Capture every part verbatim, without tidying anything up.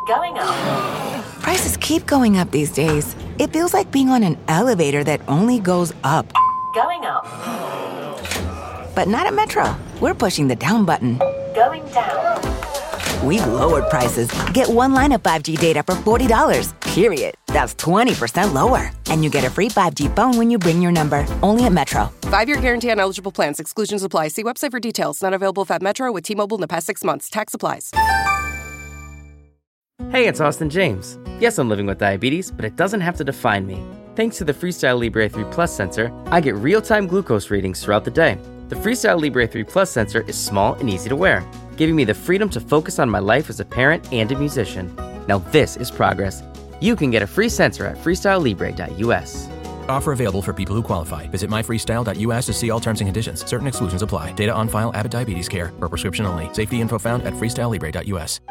Going up. Prices keep going up these days. It feels like being on an elevator that only goes up. Going up. But not at Metro. We're pushing the down button. Going down. We've lowered prices. Get one line of five G data for forty dollars, period. That's twenty percent lower. And you get a free five G phone when you bring your number. Only at Metro. Five-year guarantee on eligible plans. Exclusions apply. See website for details. Not available at Metro with T-Mobile in the past six months. Tax applies. Hey, it's Austin James. Yes, I'm living with diabetes, but it doesn't have to define me. Thanks to the Freestyle Libre three Plus sensor, I get real-time glucose readings throughout the day. The Freestyle Libre three Plus sensor is small and easy to wear, giving me the freedom to focus on my life as a parent and a musician. Now this is progress. You can get a free sensor at freestyle libre dot u s. Offer available for people who qualify. Visit my freestyle dot u s to see all terms and conditions. Certain exclusions apply. Data on file. Abbott Diabetes Care. For prescription only. Safety info found at freestyle libre dot u s.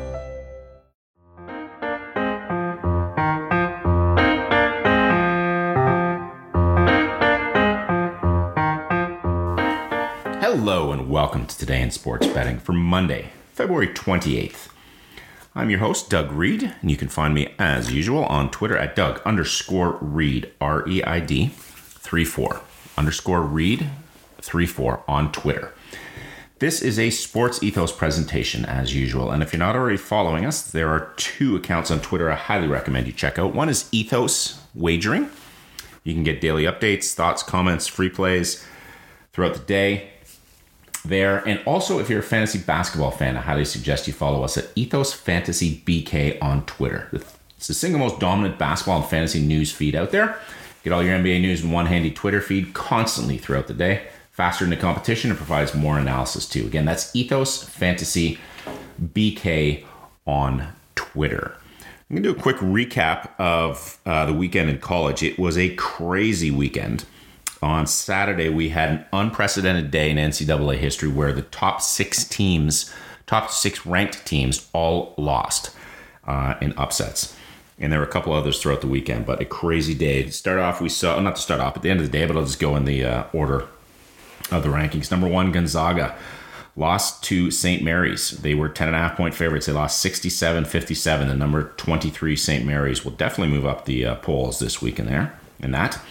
Hello and welcome to Today in Sports Betting for Monday, February twenty-eighth. I'm your host, Doug Reed, and you can find me as usual on Twitter at Doug underscore Reed, R E I D, three four, underscore Reed, three four on Twitter. This is a Sports Ethos presentation as usual, and if you're not already following us, there are two accounts on Twitter I highly recommend you check out. One is Ethos Wagering. You can get daily updates, thoughts, comments, free plays throughout the day there. And also, if you're a fantasy basketball fan, I highly suggest you follow us at Ethos Fantasy B K on Twitter. It's the single most dominant basketball and fantasy news feed out there. Get all your N B A news in one handy Twitter feed constantly throughout the day. Faster than the competition and provides more analysis too. Again, that's Ethos Fantasy B K on Twitter. I'm going to do a quick recap of uh, the weekend in college. It was a crazy weekend. On Saturday, we had an unprecedented day in N C double A history where the top six teams, top six ranked teams, all lost uh, in upsets. And there were a couple others throughout the weekend, but a crazy day. To start off, we saw, not to start off, at the end of the day, but I'll just go in the uh, order of the rankings. Number one, Gonzaga lost to Saint Mary's. They were ten and a half point favorites. They lost sixty-seven fifty-seven. The number twenty-three Saint Mary's will definitely move up the uh, polls this week in there, in that.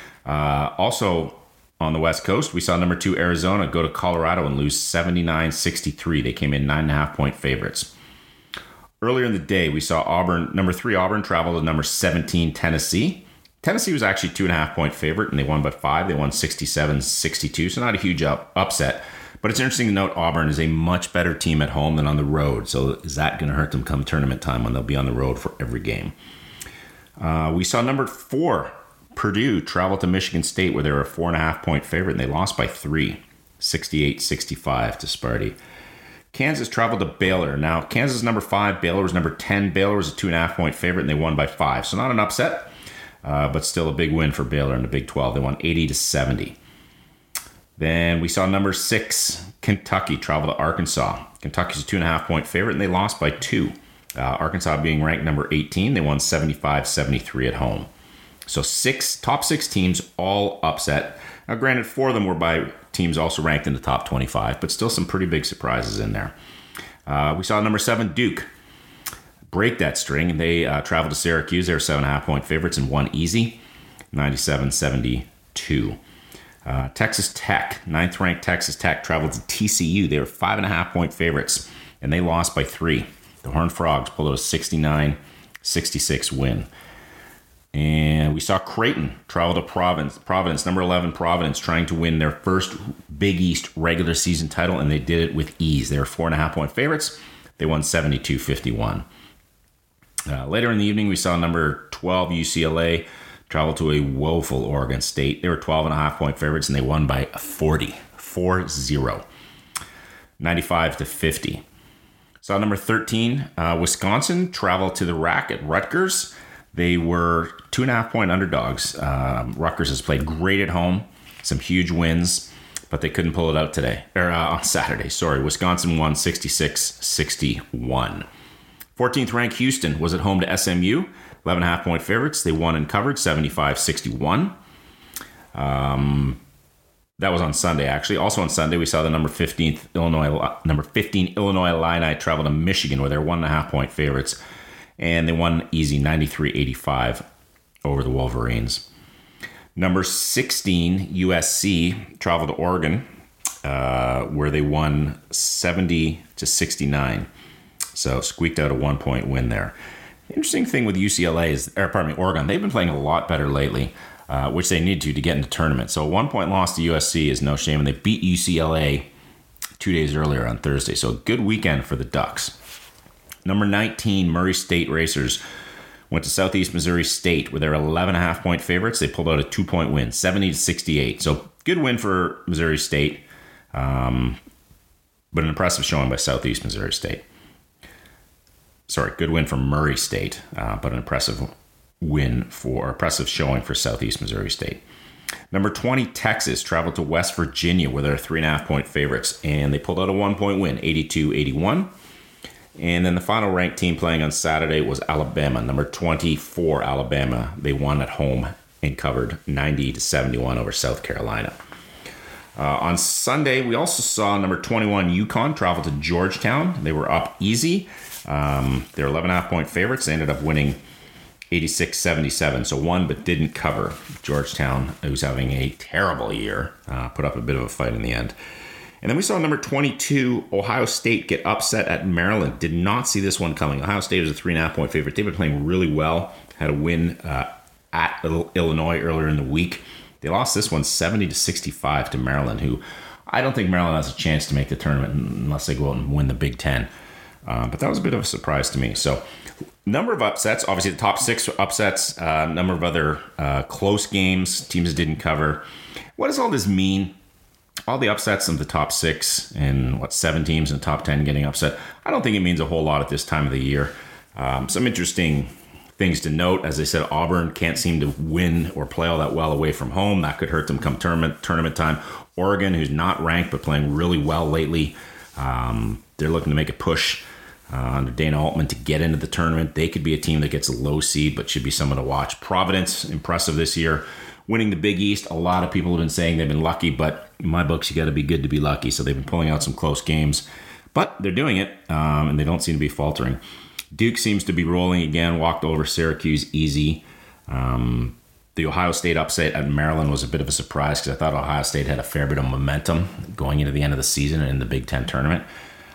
Uh, also on the West Coast, we saw number two Arizona go to Colorado and lose seventy-nine sixty-three. They came in nine and a half point favorites. Earlier in the day, we saw Auburn, number three Auburn travel to number seventeen Tennessee. Tennessee was actually two and a half point favorite and they won by five. They won sixty-seven sixty-two, so not a huge up, upset. But it's interesting to note Auburn is a much better team at home than on the road. So is that going to hurt them come tournament time when they'll be on the road for every game? Uh, we saw number four Purdue traveled to Michigan State where they were a four and a half point favorite and they lost by three, sixty-eight sixty-five to Sparty. Kansas traveled to Baylor. Now, Kansas is number five, Baylor was number ten. Baylor was a two and a half point favorite and they won by five. So not an upset, uh, but still a big win for Baylor in the Big twelve. They won eighty to seventy. Then we saw number six, Kentucky travel to Arkansas. Kentucky's a two and a half point favorite and they lost by two. Uh, Arkansas being ranked number eighteen, they won seventy-five seventy-three at home. So six top six teams all upset. Now, granted, four of them were by teams also ranked in the top twenty-five, but still some pretty big surprises in there. Uh, we saw number seven Duke break that string. They uh, traveled to Syracuse. They were seven and a half point favorites and won easy, ninety-seven seventy-two. Uh, Texas Tech, ninth ranked Texas Tech traveled to T C U. They were five and a half point favorites and they lost by three. The Horned Frogs pulled out a sixty-nine sixty-six win. And we saw Creighton travel to Providence, Providence, number eleven Providence, trying to win their first Big East regular season title, and they did it with ease. They were four and a half point favorites. They won seventy-two fifty-one. Uh, later in the evening, we saw number twelve U C L A travel to a woeful Oregon State. They were twelve and a half point favorites, and they won by forty, four zero, ninety-five to fifty. Saw number thirteen, uh, Wisconsin travel to the rack at Rutgers. They were two and a half point underdogs. Um, Rutgers has played great at home, some huge wins, but they couldn't pull it out today, or uh, on Saturday. Sorry, Wisconsin won sixty-six sixty-one. fourteenth ranked Houston was at home to S M U, eleven and a half point favorites. They won and covered seventy-five sixty-one. Um, that was on Sunday, actually. Also on Sunday, we saw the number fifteenth Illinois, number fifteen Illinois Illini travel to Michigan, where they're one and a half point favorites. and they won easy ninety-three eighty-five over the Wolverines. Number sixteen, U S C, traveled to Oregon, uh, where they won seventy to sixty-nine. So squeaked out a one-point win there. The interesting thing with U C L A is, or pardon me, Oregon, they've been playing a lot better lately, uh, which they need to to get into the tournament. So a one-point loss to U S C is no shame, and they beat U C L A two days earlier on Thursday. So a good weekend for the Ducks. Number nineteen, Murray State Racers went to Southeast Missouri State, where they're eleven and a half point favorites. They pulled out a two-point win, seventy to sixty-eight. So good win for Missouri State, um, but an impressive showing by Southeast Missouri State. Sorry, good win for Murray State, uh, but an impressive win for, impressive showing for Southeast Missouri State. Number twenty, Texas, traveled to West Virginia, where they're three and a half point favorites, and they pulled out a one-point win, eighty-two eighty-one. And then the final ranked team playing on Saturday was Alabama, number twenty-four, Alabama. They won at home and covered ninety to seventy-one over South Carolina. Uh, on Sunday, we also saw number twenty-one, UConn, travel to Georgetown. They were up easy. Um, they're eleven and a half point favorites. They ended up winning eighty-six seventy-seven, so won but didn't cover. Georgetown, who's having a terrible year, uh, put up a bit of a fight in the end. And then we saw number twenty-two, Ohio State, get upset at Maryland. Did not see this one coming. Ohio State was a three and a half point favorite. They've been playing really well. Had a win uh, at Illinois earlier in the week. They lost this one seventy to sixty-five to Maryland, who I don't think Maryland has a chance to make the tournament unless they go out and win the Big Ten. Uh, but that was a bit of a surprise to me. So, number of upsets. Obviously, the top six upsets. A uh, number of other uh, close games, teams that didn't cover. What does all this mean? All the upsets of the top six and, what, seven teams in the top ten getting upset. I don't think it means a whole lot at this time of the year. Um, some interesting things to note. As I said, Auburn can't seem to win or play all that well away from home. That could hurt them come tournament, tournament time. Oregon, who's not ranked but playing really well lately, um, they're looking to make a push Uh, under Dana Altman to get into the tournament. They could be a team that gets a low seed, but should be someone to watch. Providence, impressive this year, winning the Big East. A lot of people have been saying they've been lucky, but in my books, you got to be good to be lucky. So they've been pulling out some close games, but they're doing it, um, and they don't seem to be faltering. Duke seems to be rolling again, walked over Syracuse easy. Um, the Ohio State upset at Maryland was a bit of a surprise because I thought Ohio State had a fair bit of momentum going into the end of the season and in the Big Ten tournament.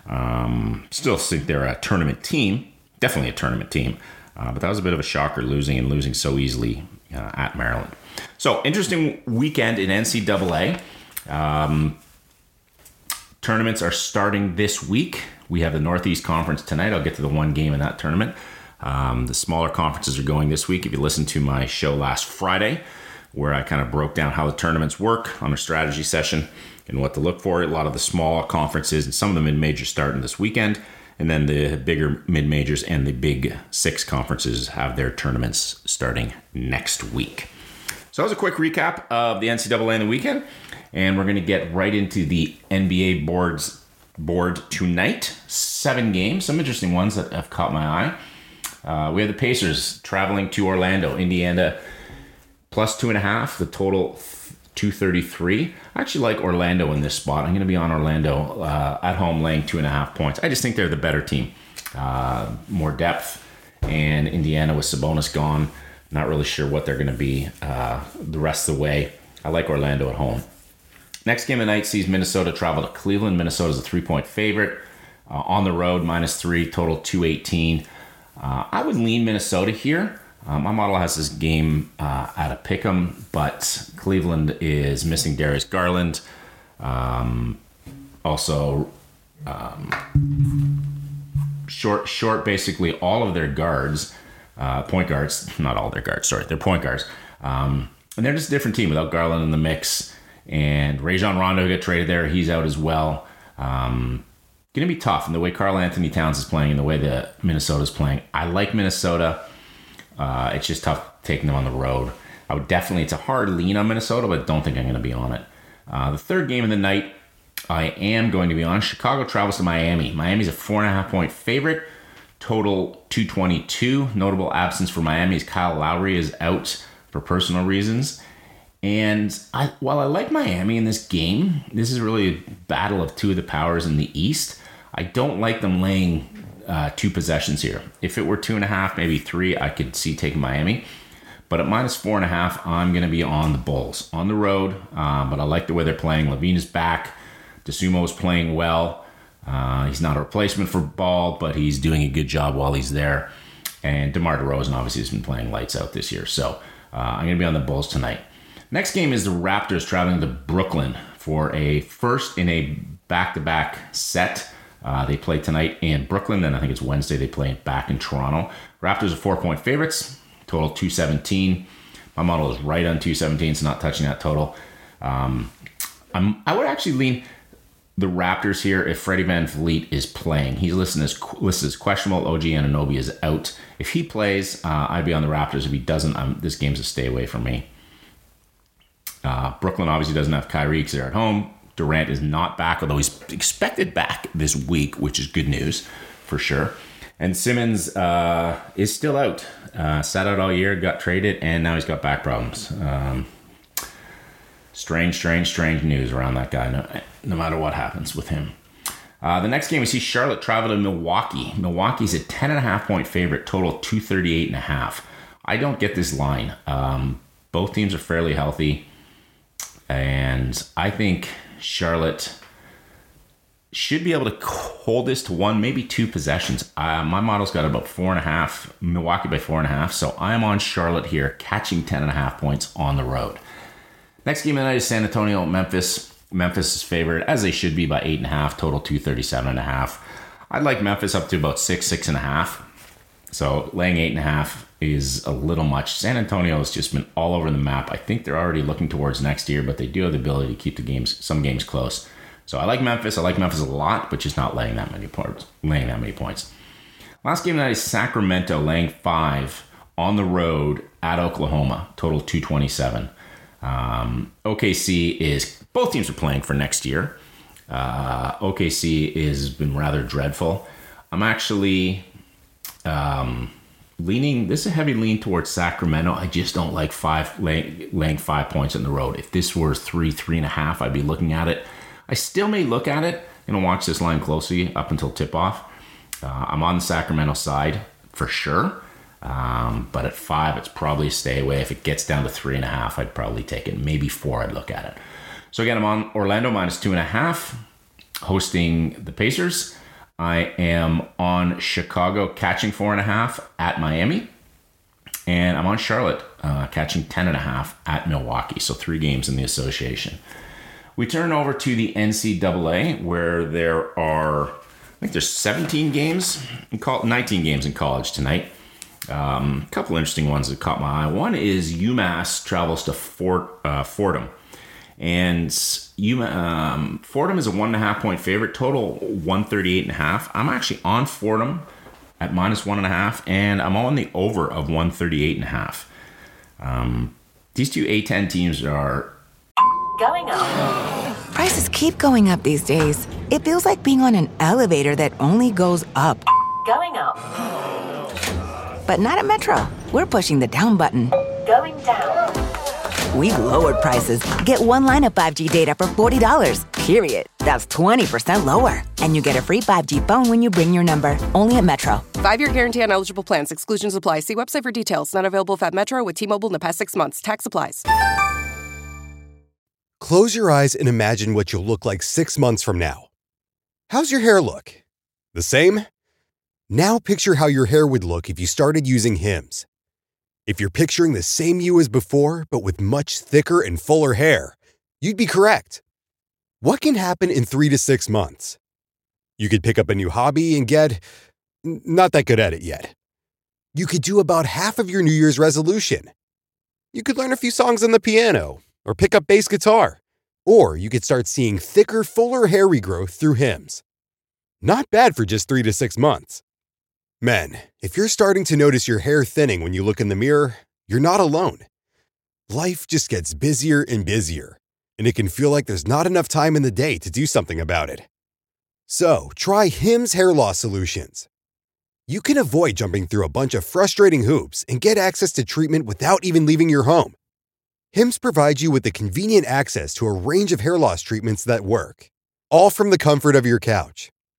Um, still think they're a tournament team, definitely a tournament team, uh, but that was a bit of a shocker, losing and losing so easily uh, at Maryland. So interesting weekend in N C double A. Um, tournaments are starting this week. We have the Northeast Conference tonight. I'll get to the one game in that tournament. Um, the smaller conferences are going this week. If you listened to my show last Friday, where I kind of broke down how the tournaments work on a strategy session and what to look for. A lot of the smaller conferences and some of the mid-majors starting this weekend. And then the bigger mid-majors and the big six conferences have their tournaments starting next week. So that was a quick recap of the N C double A in the weekend. And we're going to get right into the N B A boards board tonight. Seven games, some interesting ones that have caught my eye. Uh, we have the Pacers traveling to Orlando, Indiana, plus two and a half. The total two thirty-three. I actually like Orlando in this spot. I'm going to be on Orlando uh, at home laying two and a half points. I just think they're the better team. Uh, more depth. And Indiana with Sabonis gone. Not really sure what they're going to be uh, the rest of the way. I like Orlando at home. Next game of the night sees Minnesota travel to Cleveland. Minnesota's a three-point favorite. Uh, on the road, minus three, total two eighteen. Uh, I would lean Minnesota here. Uh, my model has this game uh, at a pick'em, but Cleveland is missing Darius Garland. Um, also, um, short, short basically all of their guards, uh, point guards, not all their guards, sorry, they're point guards. Um, and they're just a different team without Garland in the mix. And Rajon Rondo got traded there. He's out as well. Um, going to be tough. And the way Karl Anthony Towns is playing and the way that Minnesota's playing, I like Minnesota. Uh, it's just tough taking them on the road. I would definitely, it's a hard lean on Minnesota, but don't think I'm going to be on it. Uh, the third game of the night, I am going to be on. Chicago travels to Miami. Miami's a four and a half point favorite. Total two twenty-two. Notable absence for Miami is Kyle Lowry is out for personal reasons. And I, while I like Miami in this game, this is really a battle of two of the powers in the East. I don't like them laying uh, two possessions here. If it were two and a half, maybe three, I could see taking Miami. But at minus four and a half, I'm going to be on the Bulls. On the road, uh, but I like the way they're playing. Levine is back. DeSumo is playing well. Uh, he's not a replacement for Ball, but he's doing a good job while he's there. And DeMar DeRozan obviously has been playing lights out this year. So uh, I'm going to be on the Bulls tonight. Next game is the Raptors traveling to Brooklyn for a first in a back-to-back set. Uh, they play tonight in Brooklyn, then I think it's Wednesday they play back in Toronto. Raptors are four-point favorites, total two seventeen. My model is right on two seventeen, so not touching that total. Um, I'm, I would actually lean the Raptors here if Freddie VanVleet is playing. He's listed as, listed as questionable. O G Anunoby is out. If he plays, uh, I'd be on the Raptors. If he doesn't, um, this game's a stay away from me. Uh, Brooklyn obviously doesn't have Kyrie because they're at home. Durant is not back, although he's expected back this week, which is good news for sure. And Simmons uh, is still out. Uh, sat out all year, got traded, and now he's got back problems. Um, strange, strange, strange news around that guy, no, no matter what happens with him. Uh, the next game, we see Charlotte travel to Milwaukee. Milwaukee's a ten and a half point favorite, total two thirty-eight and a half. I don't get this line. Um, both teams are fairly healthy. And I think Charlotte should be able to hold this to one, maybe two possessions. Uh, my model's got about four and a half, Milwaukee by four and a half. So I'm on Charlotte here, catching ten and a half points on the road. Next game of the night is San Antonio, Memphis. Memphis is favored, as they should be, by eight and a half, total two thirty-seven and a half. I'd like Memphis up to about six, six and a half. So laying eight and a half is a little much. San Antonio has just been all over the map. I think they're already looking towards next year, but they do have the ability to keep the games, some games close. So I like Memphis. I like Memphis a lot, but just not laying that many points. Laying that many points. Last game tonight is Sacramento laying five on the road at Oklahoma. Total two twenty-seven. Um, O K C is both teams are playing for next year. Uh, O K C has been rather dreadful. I'm actually. Um, leaning, this is a heavy lean towards Sacramento. I just don't like five laying, laying five points on the road. If this were three, three and a half, I'd be looking at it. I still may look at it. I'm going to watch this line closely up until tip-off. Uh, I'm on the Sacramento side for sure. Um, but at five, it's probably a stay away. If it gets down to three and a half, I'd probably take it. Maybe four, I'd look at it. So again, I'm on Orlando minus two and a half, hosting the Pacers. I am on Chicago catching four and a half at Miami. And I'm on Charlotte uh, catching ten and a half at Milwaukee. So three games in the association. We turn over to the N C double A where there are, I think there's seventeen games, in col- nineteen games in college tonight. Um, a couple interesting ones that caught my eye. One is UMass travels to Fort, uh, Fordham. And UMass, um, Fordham is a one and a half point favorite, total one thirty-eight and a half. I'm actually on Fordham at minus one and a half, and I'm on the over of one thirty-eight and a half. Um, these two A ten teams are Going up. Prices keep going up these days. It feels like being on an elevator that only goes up. Going up. But not at Metro. We're pushing the down button. Going down. We've lowered prices. Get one line of five G data for forty dollars, period. That's twenty percent lower. And you get a free five G phone when you bring your number. Only at Metro. Five-year guarantee on eligible plans. Exclusions apply. See website for details. Not available if at Metro with T-Mobile in the past six months. Tax applies. Close your eyes and imagine what you'll look like six months from now. How's your hair look? The same? Now picture how your hair would look if you started using Hims. If you're picturing the same you as before, but with much thicker and fuller hair, you'd be correct. What can happen in three to six months? You could pick up a new hobby and get not that good at it yet. You could do about half of your New Year's resolution. You could learn a few songs on the piano or pick up bass guitar. Or you could start seeing thicker, fuller hair regrowth through Hims. Not bad for just three to six months. Men, if you're starting to notice your hair thinning when you look in the mirror, you're not alone. Life just gets busier and busier, and it can feel like there's not enough time in the day to do something about it. So, try Hims Hair Loss Solutions. You can avoid jumping through a bunch of frustrating hoops and get access to treatment without even leaving your home. Hims provides you with the convenient access to a range of hair loss treatments that work, all from the comfort of your couch.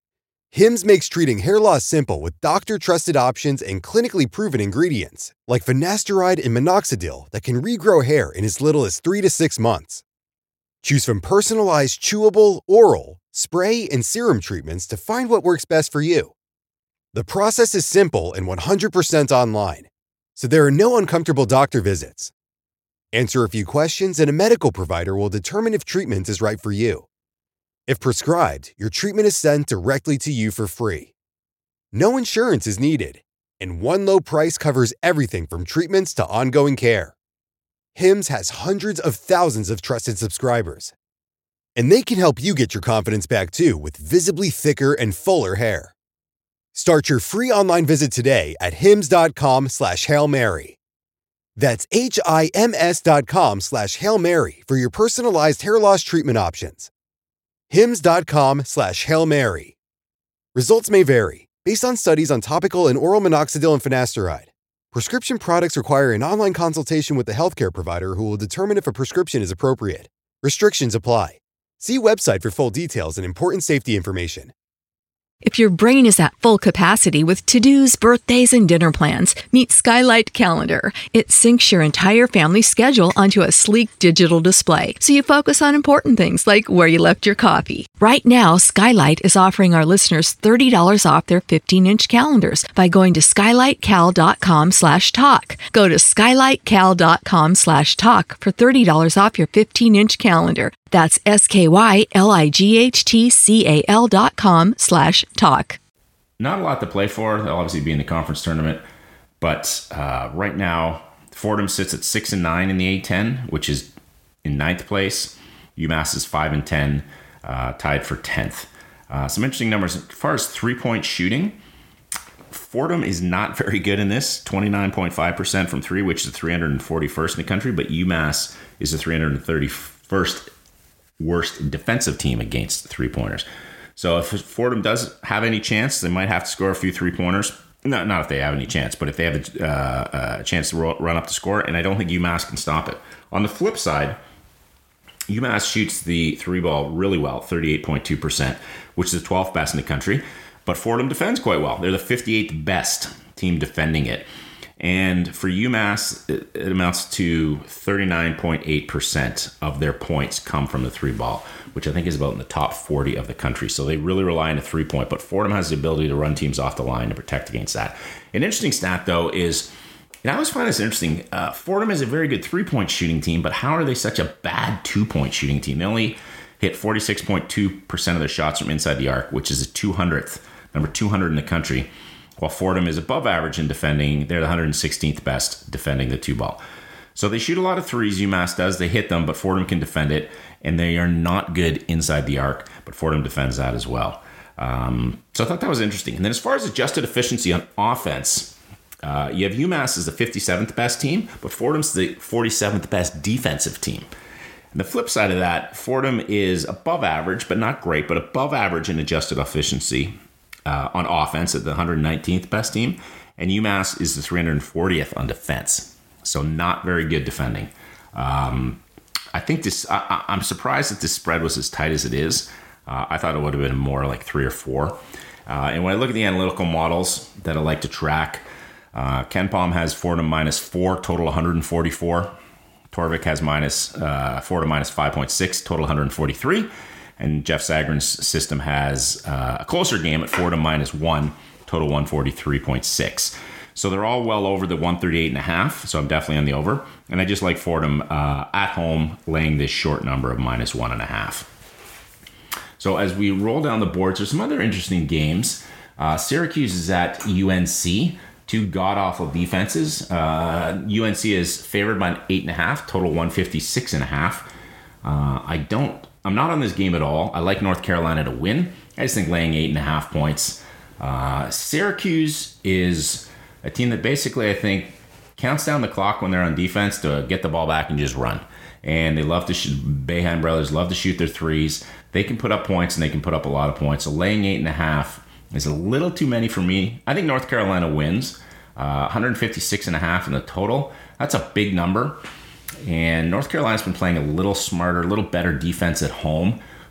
Hims makes treating hair loss simple with doctor-trusted options and clinically proven ingredients, like finasteride and minoxidil that can regrow hair in as little as three to six months. Choose from personalized chewable, oral, spray, and serum treatments to find what works best for you. The process is simple and one hundred percent online, so there are no uncomfortable doctor visits. Answer a few questions and a medical provider will determine if treatment is right for you. If prescribed, your treatment is sent directly to you for free. No insurance is needed, and one low price covers everything from treatments to ongoing care. Hims has hundreds of thousands of trusted subscribers, and they can help you get your confidence back too with visibly thicker and fuller hair. Start your free online visit today at hims.com slash Hail Mary. That's H-I-M-S dot com slash Hail Mary for your personalized hair loss treatment options. Hims.com slash Hail Mary. Results may vary based on studies on topical and oral minoxidil and finasteride. Prescription products require an online consultation with the healthcare provider who will determine if a prescription is appropriate. Restrictions apply. See website for full details and important safety information. If your brain is at full capacity with to-dos, birthdays, and dinner plans, meet Skylight Calendar. It syncs your entire family's schedule onto a sleek digital display, so you focus on important things like where you left your coffee. Right now, Skylight is offering our listeners thirty dollars off their fifteen-inch calendars by going to skylightcal.com slash talk. Go to skylightcal.com slash talk for thirty dollars off your fifteen-inch calendar. That's S-K-Y-L-I-G-H-T-C-A-L dot com slash talk. Not a lot to play for. They'll obviously be in the conference tournament. But uh, right now, Fordham sits at six and nine in the A ten, which is in ninth place. UMass is five and ten, uh, tied for tenth. Uh, some interesting numbers. As far as three-point shooting, Fordham is not very good in this, twenty-nine point five percent from three, which is the three hundred forty-first in the country. But UMass is the three hundred thirty-first worst defensive team against three-pointers. So if Fordham does have any chance, they might have to score a few three-pointers. Not, not if they have any chance, but if they have a, uh, a chance to ro- run up the score, and I don't think UMass can stop it. On the flip side, UMass shoots the three ball really well, thirty-eight point two percent, which is the twelfth best in the country, but Fordham defends quite well. They're the fifty-eighth best team defending it. And for UMass, it, it amounts to thirty-nine point eight percent of their points come from the three ball, which I think is about in the top forty of the country. So they really rely on the three point, but Fordham has the ability to run teams off the line to protect against that. An interesting stat, though, is, and I always find this interesting, uh, Fordham is a very good three-point shooting team, but how are they such a bad two-point shooting team? They only hit forty-six point two percent of their shots from inside the arc, which is the two hundredth, number two hundred in the country. While Fordham is above average in defending, they're the one hundred sixteenth best defending the two ball. So they shoot a lot of threes, UMass does. They hit them, but Fordham can defend it. And they are not good inside the arc, but Fordham defends that as well. Um, so I thought that was interesting. And then as far as adjusted efficiency on offense, uh, you have UMass as the fifty-seventh best team, but Fordham's the forty-seventh best defensive team. And the flip side of that, Fordham is above average, but not great, but above average in adjusted efficiency Uh, on offense at the one hundred nineteenth best team, and UMass is the three hundred fortieth on defense. So not very good defending. Um, I think this. I, I'm surprised that this spread was as tight as it is. Uh, I thought it would have been more like three or four. Uh, and when I look at the analytical models that I like to track, uh, KenPom has Fordham minus four, total one hundred forty-four. Torvik has minus uh, Fordham minus five point six, total one hundred forty-three. And Jeff Sagarin's system has uh, a closer game at Fordham minus one, total one forty-three point six. So they're all well over the one thirty-eight and a half. So I'm definitely on the over. And I just like Fordham uh, at home laying this short number of minus one and a half. So as we roll down the boards, there's some other interesting games. Uh, Syracuse is at U N C, two god-awful defenses. Uh, U N C is favored by an eight and a half, total one fifty-six and a half. Uh, I don't. I'm not on this game at all. I like North Carolina to win. I just think laying eight and a half points. Uh, Syracuse is a team that basically, I think, counts down the clock when they're on defense to get the ball back and just run. And they love to shoot. Boeheim brothers love to shoot their threes. They can put up points, and they can put up a lot of points. So laying eight and a half is a little too many for me. I think North Carolina wins. Uh, one fifty-six and a half in the total. That's a big number. And North Carolina's been playing a little smarter, a little better defense at home.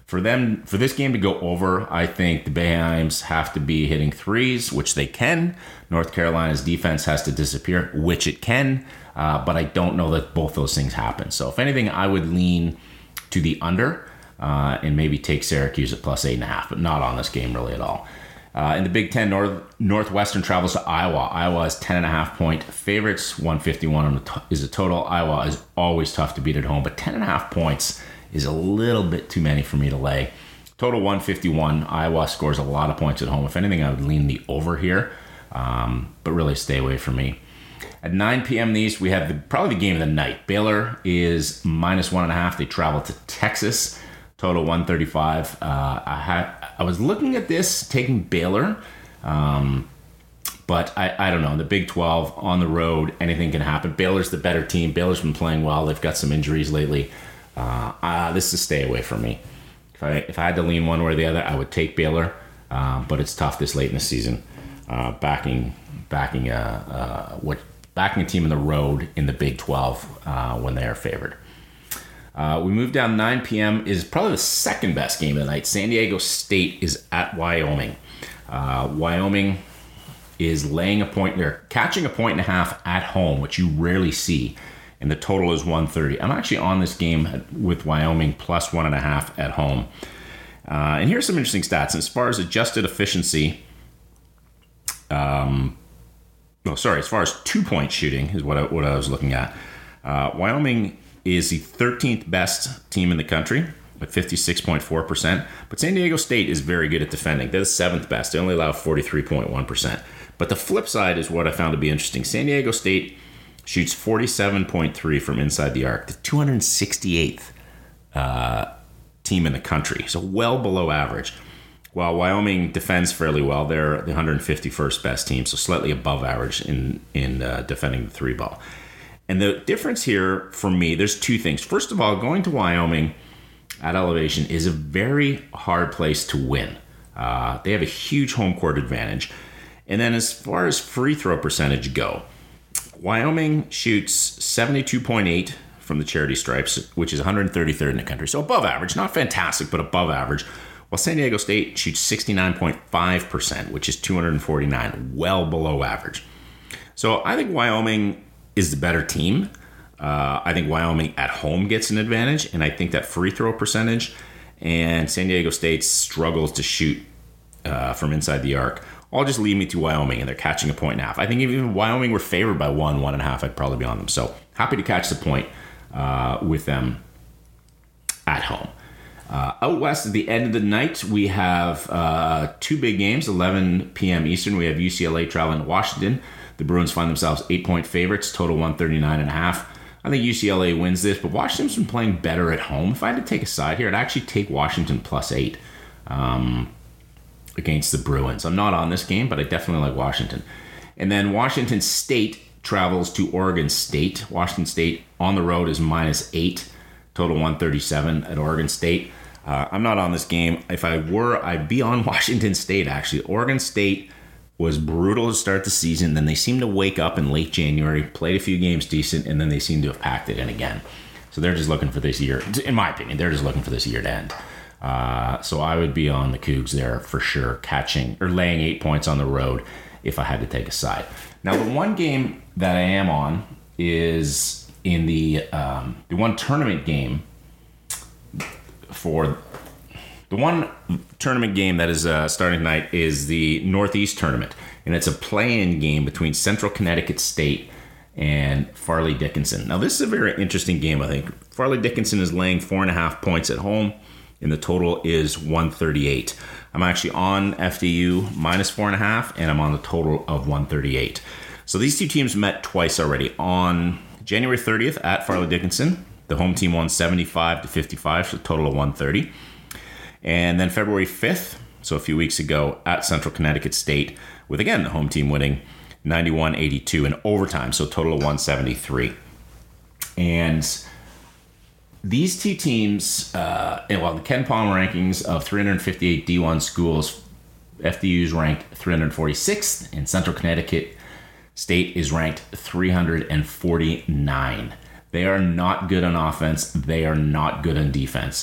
For them, for this game to go over, I think the Boeheims have to be hitting threes, which they can. North Carolina's defense has to disappear, which it can. Uh, but I don't know that both those things happen. So if anything, I would lean to the under uh, and maybe take Syracuse at plus eight and a half, but not on this game really at all. Uh, in the Big Ten, North, Northwestern travels to Iowa. Iowa is ten and a half point favorites. one fifty-one on the to- is a total. Iowa is always tough to beat at home, but ten and a half points is a little bit too many for me to lay. Total one fifty-one. Iowa scores a lot of points at home. If anything, I would lean the over here, um, but really stay away from me. At nine p.m. in the East, we have the, probably the game of the night. Baylor is minus one and a half. They travel to Texas. Total one thirty-five. Uh, I had I was looking at this, taking Baylor, um, but I, I don't know. In the Big twelve, on the road, anything can happen. Baylor's the better team. Baylor's been playing well. They've got some injuries lately. Uh, uh, this is a stay away from me. If I if I had to lean one way or the other, I would take Baylor, uh, but it's tough this late in the season. Uh, backing backing uh, uh, what backing a team in the road in the Big twelve uh, when they are favored. Uh, we move down nine p.m. is probably the second best game of the night. San Diego State is at Wyoming. Uh, Wyoming is laying a point. They're catching a point and a half at home, which you rarely see. And the total is one thirty. I'm actually on this game with Wyoming plus one and a half at home. Uh, and here's some interesting stats. As far as adjusted efficiency, um, no, sorry, as far as two-point shooting is what I, what I was looking at. Uh, Wyoming is the thirteenth best team in the country at fifty-six point four percent. But San Diego State is very good at defending. They're the seventh best. They only allow forty-three point one percent. But the flip side is what I found to be interesting. San Diego State shoots forty-seven point three from inside the arc, the two hundred sixty-eighth uh, team in the country, so well below average. While Wyoming defends fairly well, they're the one hundred fifty-first best team, so slightly above average in, in uh, defending the three ball. And the difference here for me, there's two things. First of all, going to Wyoming at elevation is a very hard place to win. Uh, they have a huge home court advantage. And then as far as free throw percentage go, Wyoming shoots seventy-two point eight from the charity stripes, which is one hundred thirty-third in the country. So above average, not fantastic, but above average. While San Diego State shoots sixty-nine point five percent, which is two hundred forty-nine, well below average. So I think Wyoming is the better team. Uh, I think Wyoming at home gets an advantage, and I think that free throw percentage, and San Diego State struggles to shoot uh, from inside the arc. All just lead me to Wyoming, and they're catching a point and a half. I think even if Wyoming were favored by one, one and a half, I'd probably be on them. So happy to catch the point uh, with them at home. Uh, out west at the end of the night, we have uh, two big games, eleven p.m. Eastern. We have U C L A traveling to Washington. The Bruins find themselves eight-point favorites, total one thirty-nine and a half. I think U C L A wins this, but Washington's been playing better at home. If I had to take a side here, I'd actually take Washington plus eight um, against the Bruins. I'm not on this game, but I definitely like Washington. And then Washington State travels to Oregon State. Washington State on the road is minus eight, total one thirty-seven at Oregon State. Uh, I'm not on this game. If I were, I'd be on Washington State, actually. Oregon State was brutal to start the season. Then they seemed to wake up in late January, played a few games decent, and then they seem to have packed it in again. So they're just looking for this year, in my opinion, they're just looking for this year to end. Uh, so I would be on the Cougs there for sure, catching or laying eight points on the road if I had to take a side. Now, the one game that I am on is in the um, the one tournament game for the one tournament game that is uh, starting tonight is the Northeast Tournament, and it's a play-in game between Central Connecticut State and Farley Dickinson. Now, this is a very interesting game, I think. Farley Dickinson is laying four and a half points at home, and the total is one thirty-eight. I'm actually on F D U minus four and a half, and I'm on the total of one thirty-eight. So these two teams met twice already. On January thirtieth at Farley Dickinson, the home team won seventy-five to fifty-five, so a total of one thirty. And then February fifth, so a few weeks ago, at Central Connecticut State, with again the home team winning ninety-one eighty-two in overtime, so a total of one seventy-three. And these two teams, uh, well, the Ken Palm rankings of three hundred fifty-eight D one schools, F D U is ranked three hundred forty-sixth, and Central Connecticut State is ranked three hundred forty-nine. They are not good on offense. They are not good on defense.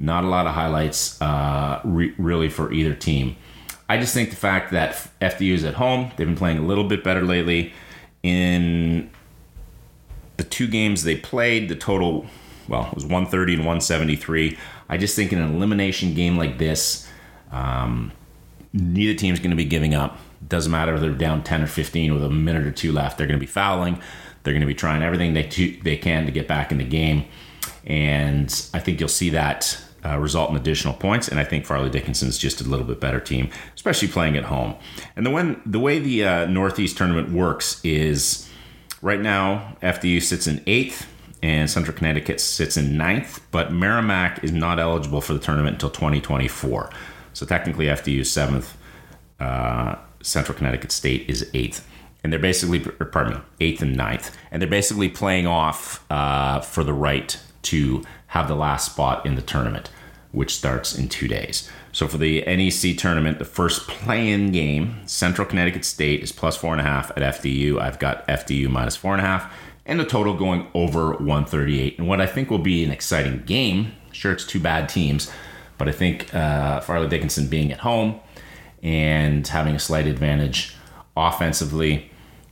Not a lot of highlights uh, re- really for either team. I just think the fact that F D U is at home, they've been playing a little bit better lately. In the two games they played, the total, well, it was one thirty and one seventy-three. I just think in an elimination game like this, um, neither team's going to be giving up. Doesn't matter if they're down ten or fifteen with a minute or two left. They're going to be fouling. They're going to be trying everything they to, they can to get back in the game. And I think you'll see that uh, result in additional points. And I think Farley Dickinson's just a little bit better team, especially playing at home. And the when the way the uh, Northeast tournament works is right now F D U sits in eighth and Central Connecticut sits in ninth. But Merrimack is not eligible for the tournament until twenty twenty-four. So technically F D U is seventh. Uh, Central Connecticut State is eighth. And they're basically, pardon me, eighth and ninth. And they're basically playing off uh, for the right to have the last spot in the tournament, which starts in two days. So for the N E C tournament, the first play-in game, Central Connecticut State is plus four and a half at F D U. I've got F D U minus four and a half, and the total going over one thirty-eight. And what I think will be an exciting game, sure, it's two bad teams, but I think uh, Farley Dickinson being at home and having a slight advantage offensively,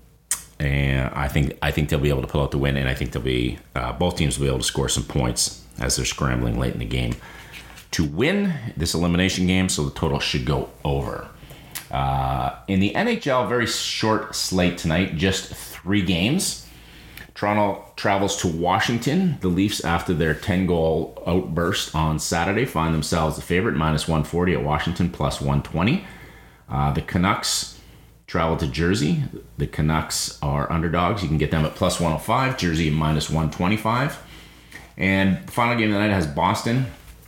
and I think I think they'll be able to pull out the win, and I think they'll be uh, both teams will be able to score some points as they're scrambling late in the game to win this elimination game. So the total should go over. Uh, in the N H L, very short slate tonight, just three games. Toronto travels to Washington. The Leafs, after their ten-goal outburst on Saturday, find themselves the favorite, minus one forty at Washington, plus one twenty. Uh, the Canucks travel to Jersey. The Canucks are underdogs. You can get them at plus one oh five. Jersey minus one twenty-five. And the final game of the night has Boston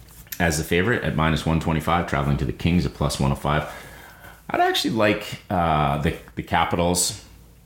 as the favorite at minus one twenty-five, traveling to the Kings at plus one oh five. I'd actually like uh, the, the Capitals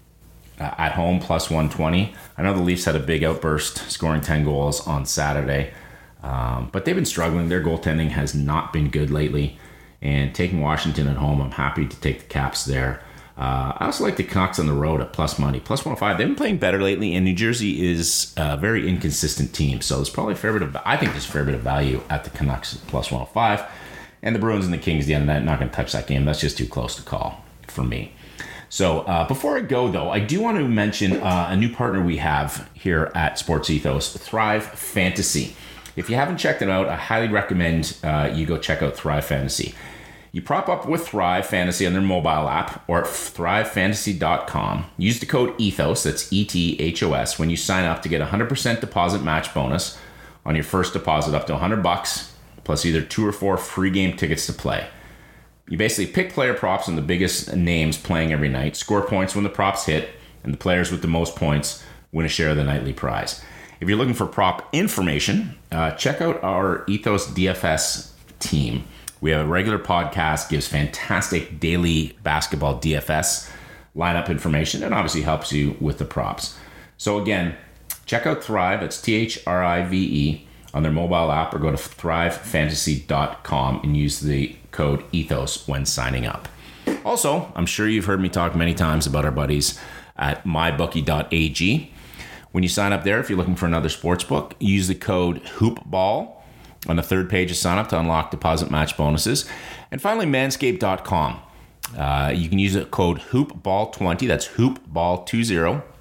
uh, at home, plus one twenty. I know the Leafs had a big outburst, scoring ten goals on Saturday. Um, but they've been struggling. Their goaltending has not been good lately. And taking Washington at home, I'm happy to take the Caps there. Uh, I also like the Canucks on the road at plus money, plus one oh five. They've been playing better lately, and New Jersey is a very inconsistent team. So there's probably a fair bit of, I think there's a fair bit of value at the Canucks at plus one oh five. And the Bruins and the Kings, the end of that, not going to touch that game. That's just too close to call for me. So uh, before I go, though, I do want to mention uh, a new partner we have here at Sports Ethos, Thrive Fantasy. If you haven't checked it out, I highly recommend uh, you go check out Thrive Fantasy. You prop up with Thrive Fantasy on their mobile app or at thrive fantasy dot com. Use the code ETHOS, that's E T H O S, when you sign up to get a one hundred percent deposit match bonus on your first deposit up to one hundred bucks, plus either two or four free game tickets to play. You basically pick player props on the biggest names playing every night, score points when the props hit, and the players with the most points win a share of the nightly prize. If you're looking for prop information, uh, check out our Ethos D F S team. We have a regular podcast, gives fantastic daily basketball D F S lineup information, and obviously helps you with the props. So again, check out Thrive, it's T H R I V E, on their mobile app, or go to thrive fantasy dot com and use the code ETHOS when signing up. Also, I'm sure you've heard me talk many times about our buddies at my bookie dot a g. When you sign up there, if you're looking for another sports book, use the code HOOPBALL on the third page of sign up to unlock deposit match bonuses. And finally, manscaped dot com. Uh, you can use the code hoop ball twenty, that's hoop ball twenty,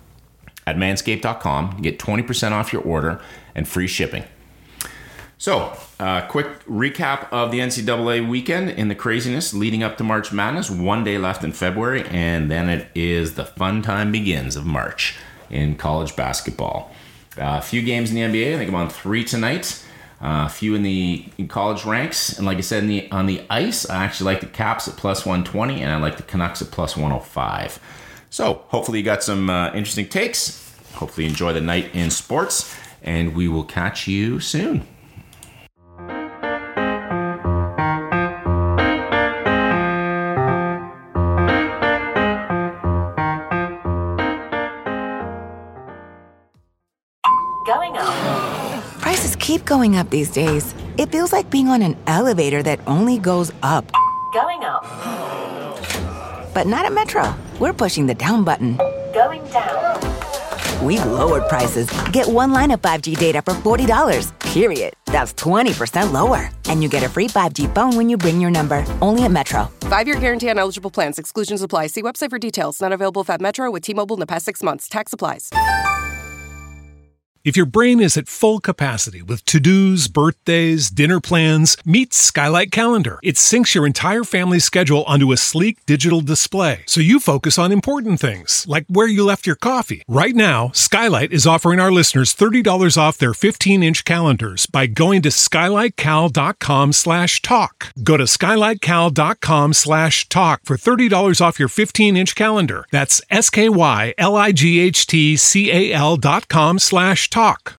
at manscaped dot com. Get twenty percent off your order and free shipping. So, uh, quick recap of the N C double A weekend in the craziness leading up to March Madness. One day left in February, and then it is the fun time begins of March in college basketball. Uh, a few games in the N B A. I think I'm on three tonight. Uh, a few in the in college ranks. And like I said, in the, on the ice, I actually like the Caps at plus one twenty, and I like the Canucks at plus one oh five. So hopefully you got some uh, interesting takes. Hopefully you enjoy the night in sports, and we will catch you soon. Going up. Prices keep going up these days. It feels like being on an elevator that only goes up. Going up. But not at Metro. We're pushing the down button. Going down. We've lowered prices. Get one line of five G data for forty dollars, period. That's twenty percent lower. And you get a free five G phone when you bring your number. Only at Metro. Five-year guarantee on eligible plans. Exclusions apply. See website for details. Not available if at Metro with T-Mobile in the past six months. Tax applies. If your brain is at full capacity with to-dos, birthdays, dinner plans, meet Skylight Calendar. It syncs your entire family's schedule onto a sleek digital display, so you focus on important things, like where you left your coffee. Right now, Skylight is offering our listeners thirty dollars off their fifteen-inch calendars by going to skylightcal.com slash talk. Go to skylightcal.com slash talk for thirty dollars off your fifteen-inch calendar. That's S-K-Y-L-I-G-H-T-C-A-L dot com slash talk.